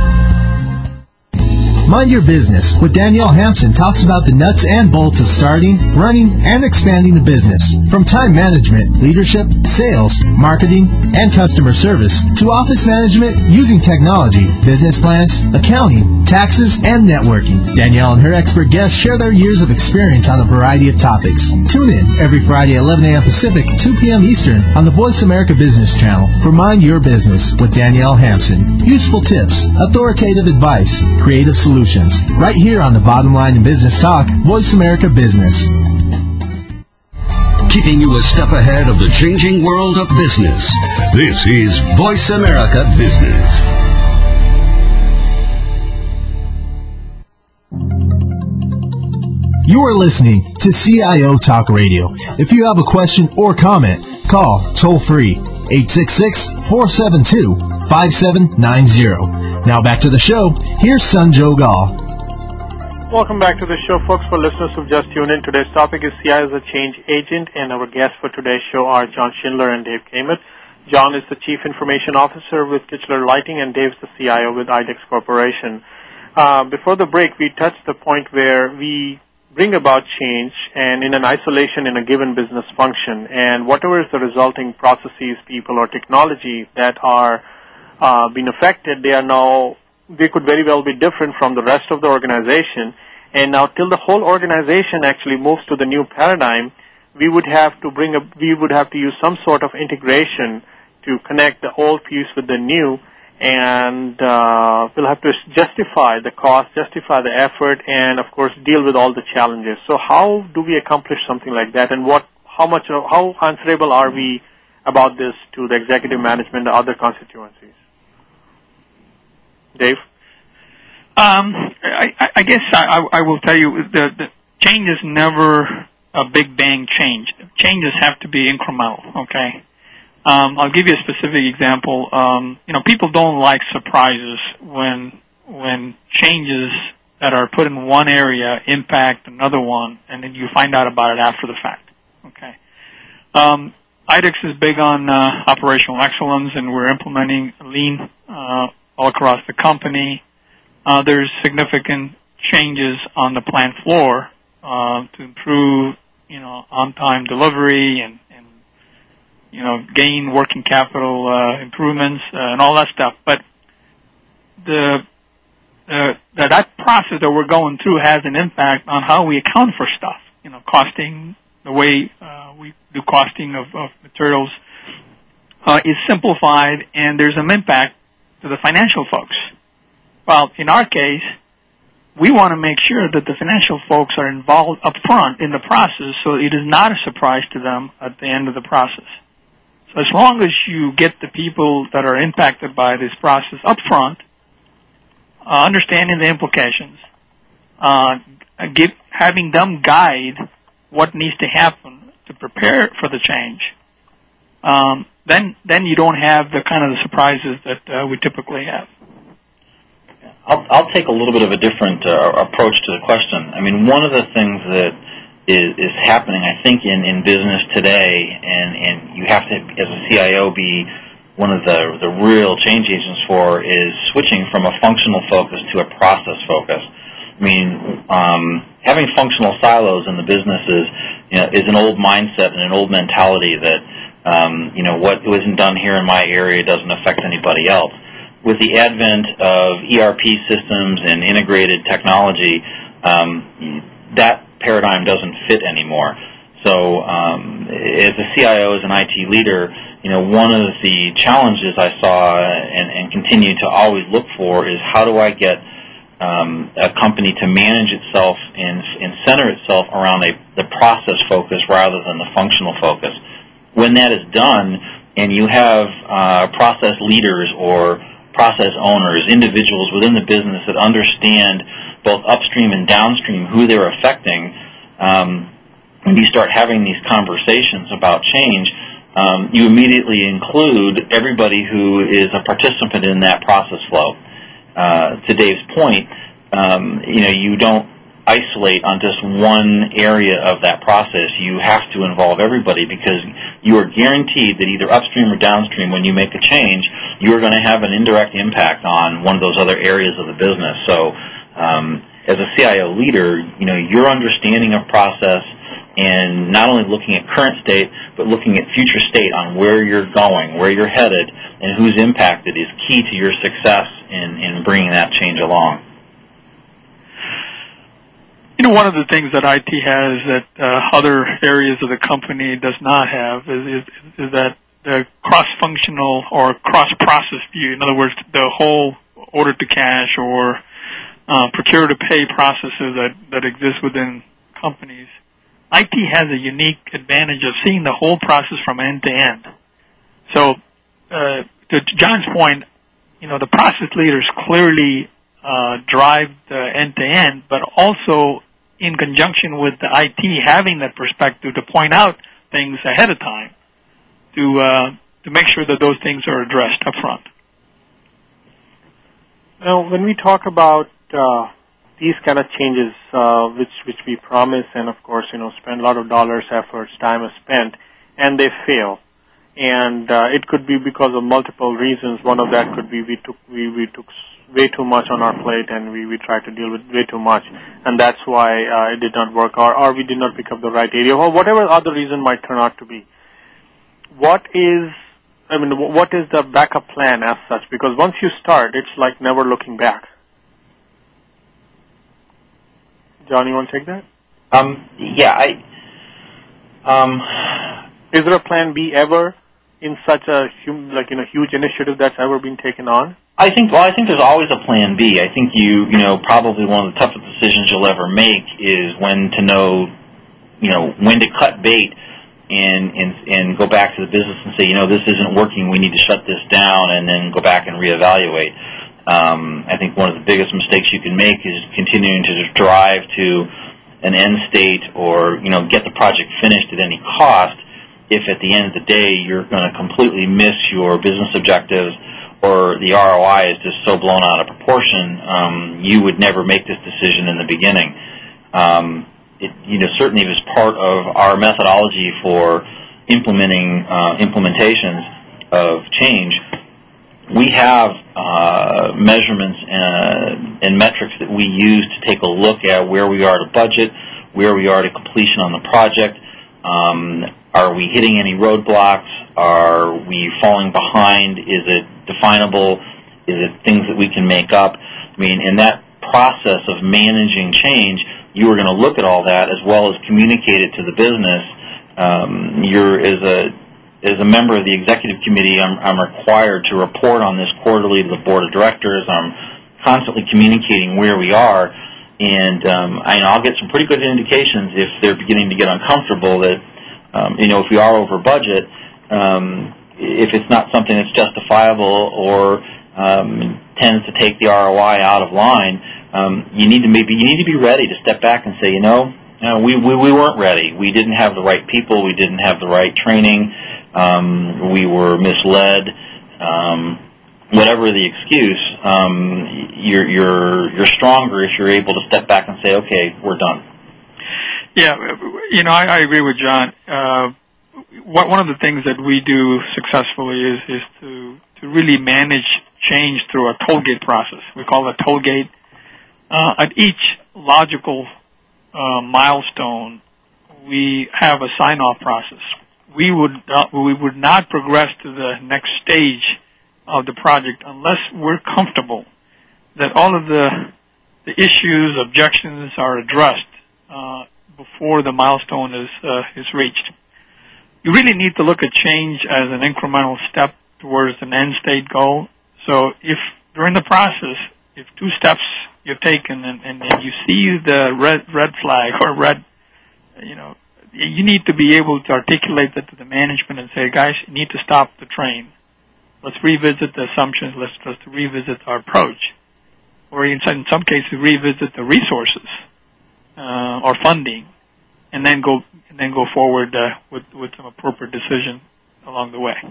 Mind Your Business with Danielle Hampson talks about the nuts and bolts of starting, running, and expanding the business. From time management, leadership, sales, marketing, and customer service to office management using technology, business plans, accounting, taxes, and networking. Danielle and her expert guests share their years of experience on a variety of topics. Tune in every Friday at eleven a.m. Pacific, two p.m. Eastern on the Voice America Business Channel for Mind Your Business with Danielle Hampson. Useful tips, authoritative advice, creative solutions. Right here on the Bottom Line in Business Talk, Voice America Business. Keeping you a step ahead of the changing world of business. This is Voice America Business. You are listening to C I O Talk Radio. If you have a question or comment, call toll-free eight six six, four seven two, five seven nine zero. Now back to the show. Here's Sanjog Aul. Welcome back to the show, folks. For listeners who've just tuned in, today's topic is C I O as a change agent, and our guests for today's show are John Schindler and Dave Kamet. John is the Chief Information Officer with Kichler Lighting, and Dave's the C I O with IDEX Corporation. Uh, before the break, we touched the point where we bring about change and in an isolation in a given business function, and whatever is the resulting processes, people, or technology that are uh, being affected, they are now they could very well be different from the rest of the organization. And now, till the whole organization actually moves to the new paradigm, we would have to bring a, we would have to use some sort of integration to connect the old piece with the new, and uh, we'll have to justify the cost, justify the effort, and of course deal with all the challenges. So, how do we accomplish something like that, and what, how much, how answerable are we about this to the executive management and other constituencies? Dave? Um, I, I guess I, I will tell you the, the change is never a big bang change. Changes have to be incremental, okay? Um, I'll give you a specific example. Um, you know, people don't like surprises when when changes that are put in one area impact another one, and then you find out about it after the fact, okay? Um, IDEX is big on uh, operational excellence, and we're implementing Lean uh all across the company. Uh, there's significant changes on the plant floor uh, to improve, you know, on-time delivery and, and you know, gain working capital uh, improvements uh, and all that stuff. But the uh, that process that we're going through has an impact on how we account for stuff. You know, costing, the way uh, we do costing of, of materials uh, is simplified, and there's an impact to the financial folks. Well, in our case, we want to make sure that the financial folks are involved up front in the process so it is not a surprise to them at the end of the process. So as long as you get the people that are impacted by this process up front, uh, understanding the implications, uh, give, having them guide what needs to happen to prepare for the change, um, then then you don't have the kind of the surprises that uh, we typically have. I'll, I'll take a little bit of a different uh, approach to the question. I mean, one of the things that is, is happening, I think, in, in business today, and, and you have to, as a C I O, be one of the, the real change agents for, is switching from a functional focus to a process focus. I mean, um, having functional silos in the business is, you know, is an old mindset and an old mentality that Um, you know, what isn't done here in my area doesn't affect anybody else. With the advent of E R P systems and integrated technology, um, that paradigm doesn't fit anymore. So um, as a C I O, as an I T leader, you know, one of the challenges I saw and, and continue to always look for is how do I get um, a company to manage itself and, and center itself around a, the process focus rather than the functional focus. When that is done, and you have uh, process leaders or process owners, individuals within the business that understand both upstream and downstream who they're affecting, um, when you start having these conversations about change, um, you immediately include everybody who is a participant in that process flow. Uh, to Dave's point, um, you know, you don't isolate on just one area of that process. You have to involve everybody because you are guaranteed that either upstream or downstream, when you make a change, you are going to have an indirect impact on one of those other areas of the business. So um, as a C I O leader, you know, your understanding of process and not only looking at current state, but looking at future state on where you're going, where you're headed, and who's impacted is key to your success in, in bringing that change along. You know, one of the things that I T has that uh, other areas of the company does not have is, is, is that the cross-functional or cross-process view. In other words, the whole order-to-cash or uh, procure-to-pay processes that, that exist within companies. I T has a unique advantage of seeing the whole process from end to end. So, uh, to John's point, you know, the process leaders clearly uh, drive the end to end, but also in conjunction with the I T having that perspective to point out things ahead of time to uh, to make sure that those things are addressed up front. Now, when we talk about uh, these kind of changes, uh, which which we promise, and of course, you know, spend a lot of dollars, efforts, time is spent, and they fail, and uh, it could be because of multiple reasons. One of that could be we took we, we took way too much on our plate, and we, we tried to deal with way too much, and that's why uh, it did not work, or, or we did not pick up the right area, or whatever other reason might turn out to be. What is, I mean, what is the backup plan as such? Because once you start, it's like never looking back. John, you want to take that? Um, yeah, I. Um, is there a plan B ever in such a hum, like you know huge initiative that's ever been taken on? I think, well, I think there's always a plan B. I think you, you know, probably one of the toughest decisions you'll ever make is when to know, you know, when to cut bait and, and, and go back to the business and say, you know, this isn't working, we need to shut this down, and then go back and reevaluate. Um, I think one of the biggest mistakes you can make is continuing to just drive to an end state or, you know, get the project finished at any cost if at the end of the day you're going to completely miss your business objectives or the R O I is just so blown out of proportion, um, you would never make this decision in the beginning. Um, it, you know, certainly it was part of our methodology for implementing uh, implementations of change. We have uh, measurements and, and metrics that we use to take a look at where we are to budget, where we are to completion on the project. Um, are we hitting any roadblocks? Are we falling behind? Is it definable? Is it things that we can make up? I mean, in that process of managing change, you are going to look at all that as well as communicate it to the business. Um, you're, as a as a member of the executive committee, I'm, I'm required to report on this quarterly to the board of directors. I'm constantly communicating where we are, and um, I, I'll get some pretty good indications if they're beginning to get uncomfortable that, um, you know, if we are over budget, Um, if it's not something that's justifiable or um, tends to take the R O I out of line, um, you need to maybe you need to be ready to step back and say, you know, uh, we, we we weren't ready. We didn't have the right people. We didn't have the right training. Um, we were misled. Um, whatever the excuse, um, you're you're you're stronger if you're able to step back and say, okay, we're done. Yeah, you know, I, I agree with John. Uh, One of the things that we do successfully is, is to, to really manage change through a toll gate process. We call it a toll gate. Uh, at each logical uh, milestone, we have a sign-off process. We would not, we would not progress to the next stage of the project unless we're comfortable that all of the, the issues, objections are addressed uh, before the milestone is uh, is reached. You really need to look at change as an incremental step towards an end state goal. So if during the process, if two steps you've taken and, and, and you see the red red flag or red, you know, you need to be able to articulate that to the management and say, guys, you need to stop the train. Let's revisit the assumptions. Let's, let's revisit our approach. Or in some, in some cases, revisit the resources uh, or funding, and then go and then go forward uh, with with some appropriate decision along the way.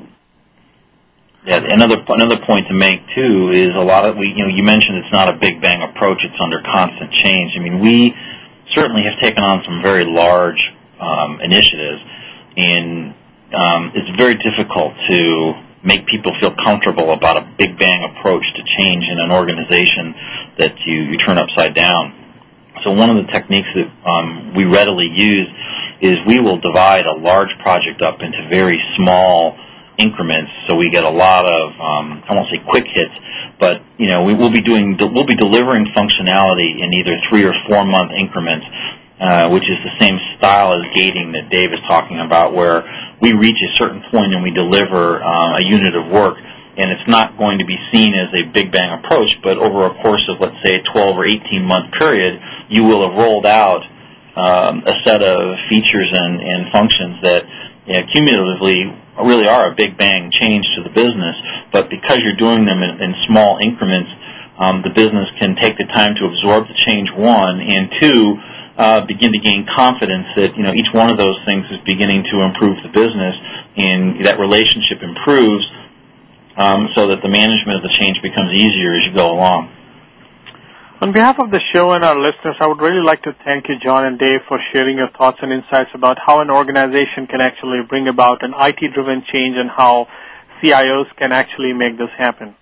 Yeah, another another point to make too is a lot of we you know you mentioned it's not a big bang approach; it's under constant change. I mean, we certainly have taken on some very large um, initiatives, and um, it's very difficult to make people feel comfortable about a big bang approach to change in an organization that you, you turn upside down. So one of the techniques that um, we readily use is we will divide a large project up into very small increments, so we get a lot of um, I won't say quick hits, but you know we will be doing we'll be delivering functionality in either three or four month increments, uh, which is the same style as gating that Dave is talking about, where we reach a certain point and we deliver uh, a unit of work. And it's not going to be seen as a big bang approach, but over a course of, let's say, a twelve or eighteen month period, you will have rolled out um, a set of features and, and functions that you know, cumulatively really are a big bang change to the business. But because you're doing them in, in small increments, um, the business can take the time to absorb the change, one, and two, uh, begin to gain confidence that, you know, each one of those things is beginning to improve the business, and that relationship improves, um, so that the management of the change becomes easier as you go along. On behalf of the show and our listeners, I would really like to thank you, John and Dave, for sharing your thoughts and insights about how an organization can actually bring about an I T-driven change and how C I Os can actually make this happen.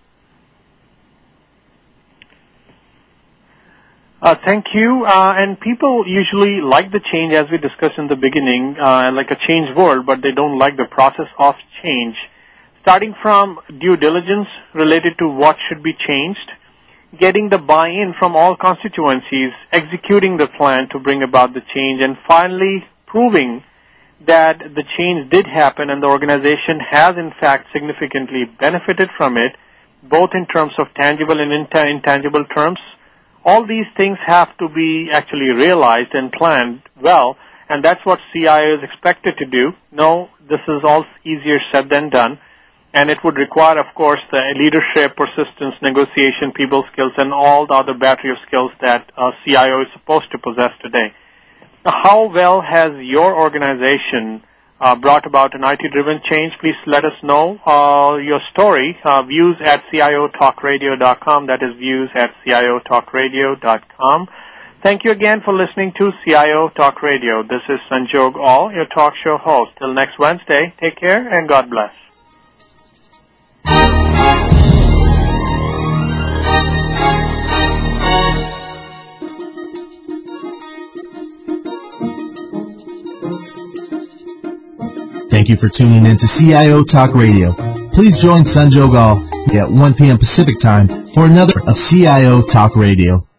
Uh, thank you. Uh, and people usually like the change, as we discussed in the beginning, uh, like a changed world, but they don't like the process of change. Starting from due diligence related to what should be changed, getting the buy-in from all constituencies, executing the plan to bring about the change, and finally proving that the change did happen and the organization has in fact significantly benefited from it, both in terms of tangible and intangible terms. All these things have to be actually realized and planned well, and that's what C I O is expected to do. No, this is all easier said than done, and it would require, of course, the leadership, persistence, negotiation, people skills, and all the other battery of skills that a C I O is supposed to possess today. Now, how well has your organization uh, brought about an I T-driven change? Please let us know uh, your story. Uh, views at C I O talk radio dot com. That is views at C I O talk radio dot com. Thank you again for listening to C I O Talk Radio. This is Sanjog Aul, your talk show host. Till next Wednesday, take care and God bless. Thank you for tuning in to C I O Talk Radio. Please join Sanjog Aul at one p.m. Pacific Time for another of C I O Talk Radio.